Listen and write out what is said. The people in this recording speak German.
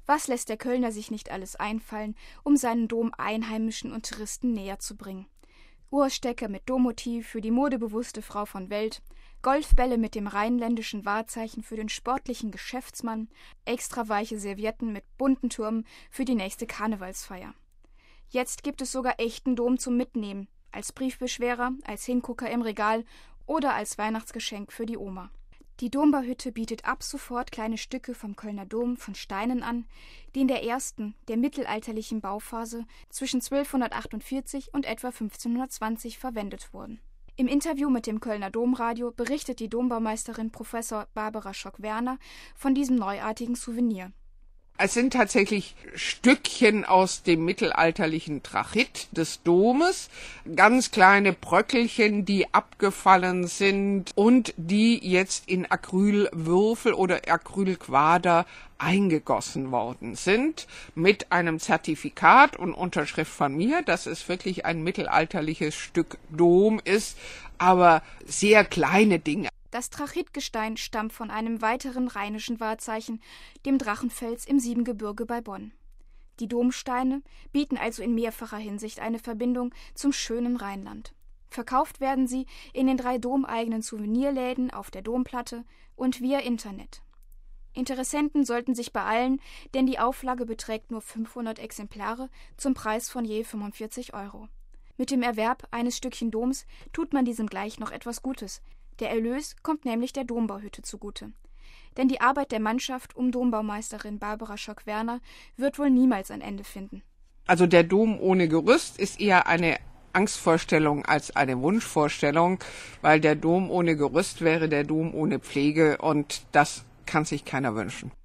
Was lässt der Kölner sich nicht alles einfallen, um seinen Dom Einheimischen und Touristen näher zu bringen? Uhrstecker mit Dommotiv für die modebewusste Frau von Welt, Golfbälle mit dem rheinländischen Wahrzeichen für den sportlichen Geschäftsmann, extra weiche Servietten mit bunten Türmen für die nächste Karnevalsfeier. Jetzt gibt es sogar echten Dom zum Mitnehmen, als Briefbeschwerer, als Hingucker im Regal oder als Weihnachtsgeschenk für die Oma. Die Dombauhütte bietet ab sofort kleine Stücke vom Kölner Dom von Steinen an, die in der ersten, der mittelalterlichen Bauphase zwischen 1248 und etwa 1520 verwendet wurden. Im Interview mit dem Kölner Domradio berichtet die Dombaumeisterin Professor Barbara Schock-Werner von diesem neuartigen Souvenir. Es sind tatsächlich Stückchen aus dem mittelalterlichen Trachit des Domes, ganz kleine Bröckelchen, die abgefallen sind und die jetzt in Acrylwürfel oder Acrylquader eingegossen worden sind, mit einem Zertifikat und Unterschrift von mir, dass es wirklich ein mittelalterliches Stück Dom ist, aber sehr kleine Dinge. Das Trachitgestein stammt von einem weiteren rheinischen Wahrzeichen, dem Drachenfels im Siebengebirge bei Bonn. Die Domsteine bieten also in mehrfacher Hinsicht eine Verbindung zum schönen Rheinland. Verkauft werden sie in den 3 domeigenen Souvenirläden auf der Domplatte und via Internet. Interessenten sollten sich beeilen, denn die Auflage beträgt nur 500 Exemplare zum Preis von je 45 €. Mit dem Erwerb eines Stückchen Doms tut man diesem gleich noch etwas Gutes. Der Erlös kommt nämlich der Dombauhütte zugute. Denn die Arbeit der Mannschaft um Dombaumeisterin Barbara Schock-Werner wird wohl niemals ein Ende finden. Also der Dom ohne Gerüst ist eher eine Angstvorstellung als eine Wunschvorstellung, weil der Dom ohne Gerüst wäre der Dom ohne Pflege und das kann sich keiner wünschen.